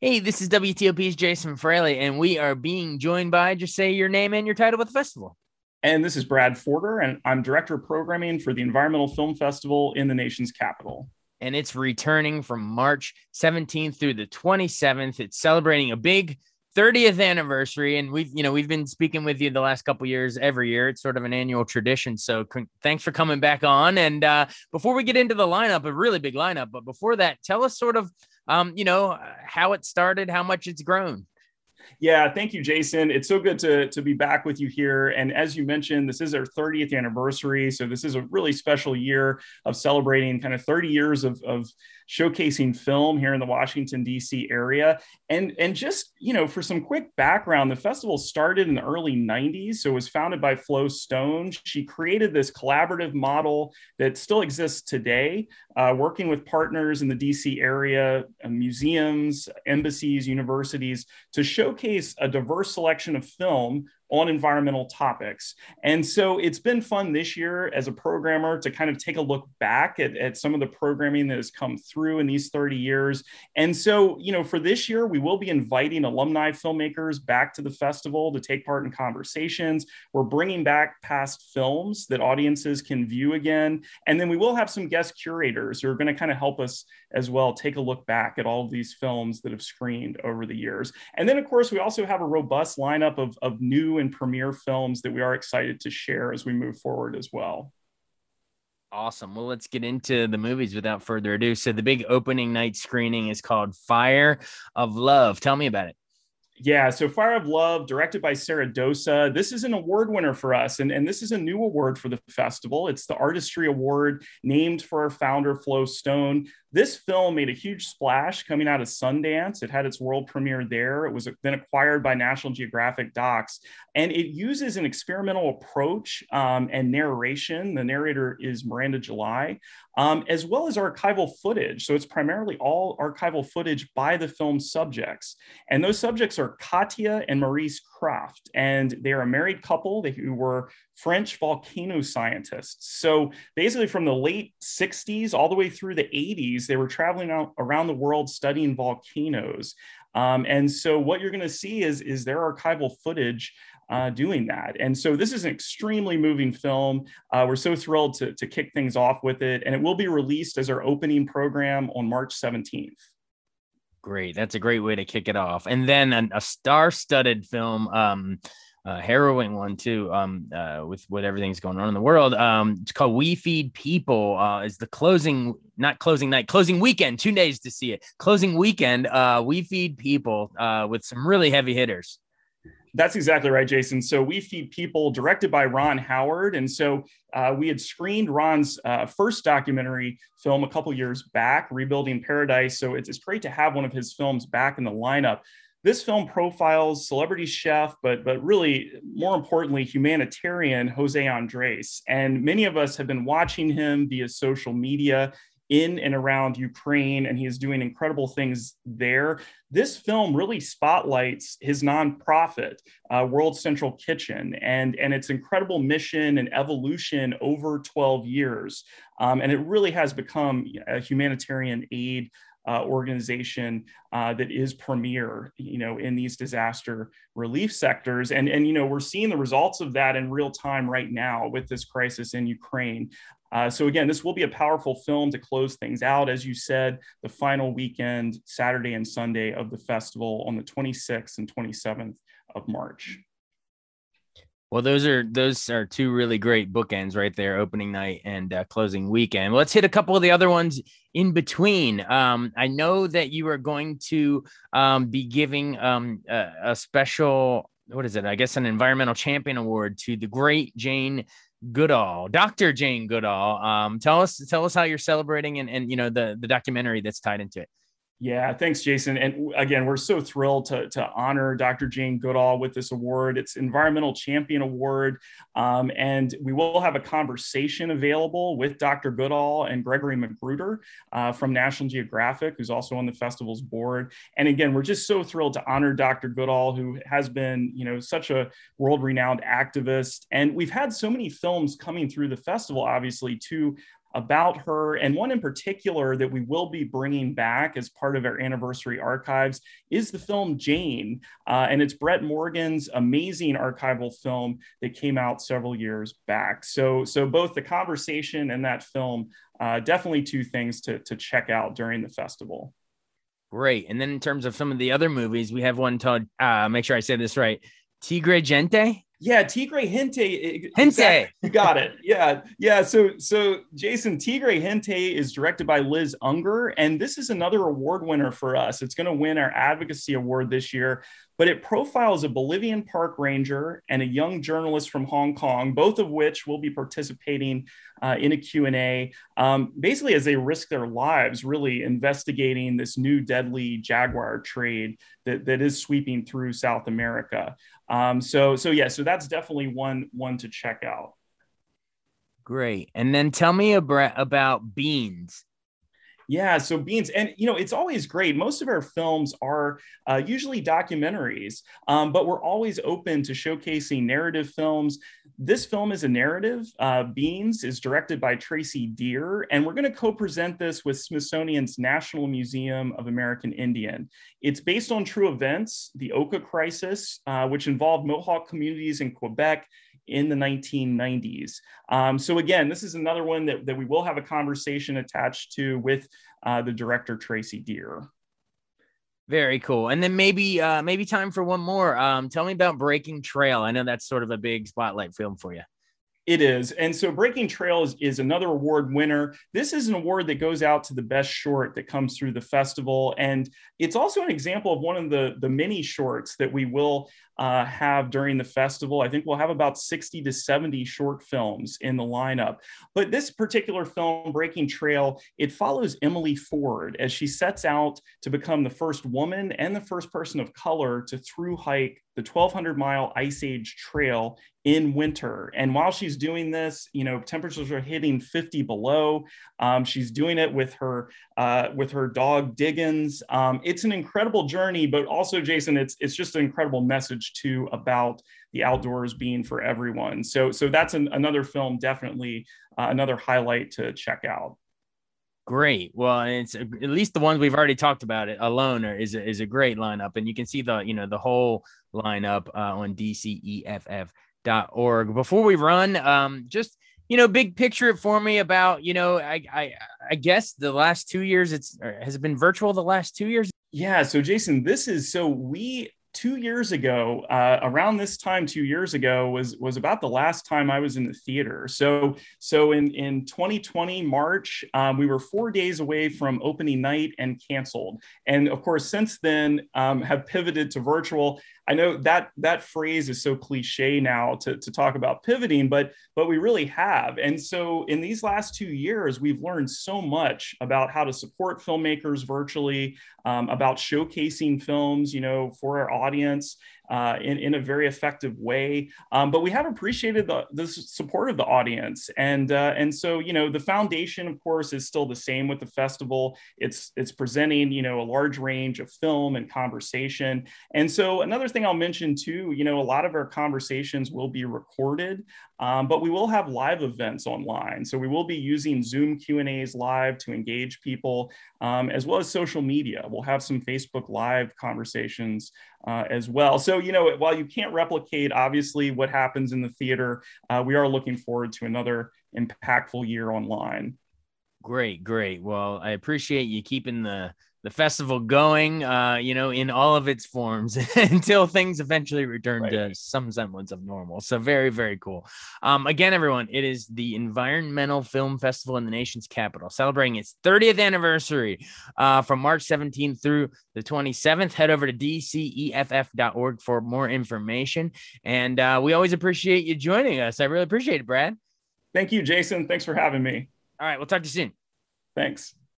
Hey, this is WTOP's Jason Fraley, and we are being joined by, just say your name and your title with the festival. And this is Brad Forder, and I'm Director of Programming for the Environmental Film Festival in the nation's capital. And it's returning from March 17th through the 27th. It's celebrating a big 30th anniversary, and we've been speaking with you the last couple years every year. It's sort of an annual tradition, so thanks for coming back on. And before we get into the lineup, a really big lineup, but before that, tell us sort of how it started, how much it's grown. Yeah, thank you, Jason. It's so good to be back with you here. And as you mentioned, this is our 30th anniversary. So this is a really special year of celebrating kind of 30 years of showcasing film here in the Washington, D.C. area. And just, for some quick background, the festival started in the early 90s. So it was founded by Flo Stone. She created this collaborative model that still exists today, working with partners in the D.C. area, museums, embassies, universities, to showcase a diverse selection of film on environmental topics. And so it's been fun this year as a programmer to kind of take a look back at some of the programming that has come through in these 30 years. And so, for this year, we will be inviting alumni filmmakers back to the festival to take part in conversations. We're bringing back past films that audiences can view again. And then we will have some guest curators who are going to kind of help us as well take a look back at all of these films that have screened over the years. And then, of course, we also have a robust lineup of new and premiere films that we are excited to share as we move forward as well. Awesome. Well, let's get into the movies without further ado. So the big opening night screening is called Fire of Love. Tell me about it. Yeah, so Fire of Love, directed by Sarah Dosa. This is an award winner for us, and this is a new award for the festival. It's the Artistry Award named for our founder, Flo Stone. This film made a huge splash coming out of Sundance. It had its world premiere there. It was then acquired by National Geographic Docs, and it uses an experimental approach and narration. The narrator is Miranda July, as well as archival footage. So it's primarily all archival footage by the film's subjects. And those subjects are Katya and Maurice Kraft, and they are a married couple who were French volcano scientists. So basically from the late 60s all the way through the 80s, they were traveling around the world studying volcanoes. And so what you're going to see is their archival footage doing that. And so this is an extremely moving film. We're so thrilled to kick things off with it. And it will be released as our opening program on March 17th. Great. That's a great way to kick it off. And then a star-studded film, harrowing one too, with what everything's going on in the world. It's called We Feed People. Is the closing weekend, 2 days to see it. Closing weekend, We Feed People, with some really heavy hitters. That's exactly right, Jason. So We Feed People, directed by Ron Howard. And so we had screened Ron's first documentary film a couple years back, Rebuilding Paradise. So it's great to have one of his films back in the lineup. This film profiles celebrity chef, but really, more importantly, humanitarian Jose Andres. And many of us have been watching him via social media in and around Ukraine, and he is doing incredible things there. This film really spotlights his nonprofit, World Central Kitchen, and its incredible mission and evolution over 12 years. And it really has become a humanitarian aid organization that is premier, in these disaster relief sectors. And we're seeing the results of that in real time right now with this crisis in Ukraine. So again, this will be a powerful film to close things out. As you said, the final weekend, Saturday and Sunday of the festival on the 26th and 27th of March. Well, those are two really great bookends right there, opening night and closing weekend. Let's hit a couple of the other ones in between. I know that you are going to be giving a special, what is it? I guess an Environmental Champion Award to the great Jane Goodall, Dr. Jane Goodall. Tell us how you're celebrating and the documentary that's tied into it. Yeah, thanks, Jason. And again, we're so thrilled to honor Dr. Jane Goodall with this award. It's Environmental Champion Award. And we will have a conversation available with Dr. Goodall and Gregory Magruder from National Geographic, who's also on the festival's board. And again, we're just so thrilled to honor Dr. Goodall, who has been, such a world-renowned activist. And we've had so many films coming through the festival, obviously, to about her. And one in particular that we will be bringing back as part of our anniversary archives is the film Jane. And it's Brett Morgen's amazing archival film that came out several years back. So both the conversation and that film, definitely two things to check out during the festival. Great. And then in terms of some of the other movies, we have one called, make sure I say this right, Tigre Gente. Yeah, Tigre Gente. Gente. Exactly. You got it. Yeah. So Jason, Tigre Gente is directed by Liz Unger, and this is another award winner for us. It's going to win our advocacy award this year, but it profiles a Bolivian park ranger and a young journalist from Hong Kong, both of which will be participating in a Q&A, basically as they risk their lives, really investigating this new deadly jaguar trade that is sweeping through South America. So that's definitely one to check out. Great. And then tell me about Beans. Yeah, so Beans, and it's always great. Most of our films are usually documentaries, but we're always open to showcasing narrative films. This film is a narrative. Beans is directed by Tracy Deer, and we're going to co-present this with Smithsonian's National Museum of American Indian. It's based on true events, the Oka crisis, which involved Mohawk communities in Quebec in the 1990s. So again, this is another one that we will have a conversation attached to with the director, Tracy Deer. Very cool. And then maybe time for one more. Tell me about Breaking Trail. I know that's sort of a big spotlight film for you. It is. And so Breaking Trail is another award winner. This is an award that goes out to the best short that comes through the festival. And it's also an example of one of the mini shorts that we will have during the festival. I think we'll have about 60 to 70 short films in the lineup. But this particular film, Breaking Trail, it follows Emily Ford as she sets out to become the first woman and the first person of color to through hike the 1,200-mile Ice Age Trail in winter. And while she's doing this, temperatures are hitting 50 below. She's doing it with her dog Diggins. It's an incredible journey, but also, Jason, it's just an incredible message too about the outdoors being for everyone. So that's another film, definitely another highlight to check out. Great. Well, it's at least the ones we've already talked about it alone is a great lineup, and you can see the whole lineup on dceff.org. Before we run, just big picture it for me about I guess the last 2 years has it been virtual the last 2 years? Yeah. So Jason, we 2 years ago, around this time 2 years ago was about the last time I was in the theater. So in 2020 March, we were 4 days away from opening night and canceled. And of course, since then, have pivoted to virtual. I know that phrase is so cliche now to talk about pivoting, but we really have. And so in these last 2 years, we've learned so much about how to support filmmakers virtually, about showcasing films, for our audience in a very effective way. But we have appreciated the support of the audience. And so, the foundation, of course, is still the same with the festival. It's presenting, a large range of film and conversation. And so another thing I'll mention too, a lot of our conversations will be recorded, but we will have live events online. So we will be using Zoom Q&As live to engage people, as well as social media. We'll have some Facebook Live conversations as well. So, while you can't replicate, obviously, what happens in the theater, we are looking forward to another impactful year online. Great. Well, I appreciate you keeping the festival going, in all of its forms until things eventually return to some semblance of normal. So very, very cool. Again, everyone, it is the Environmental Film Festival in the nation's capital, celebrating its 30th anniversary from March 17th through the 27th. Head over to dceff.org for more information. And we always appreciate you joining us. I really appreciate it, Brad. Thank you, Jason. Thanks for having me. All right. We'll talk to you soon. Thanks.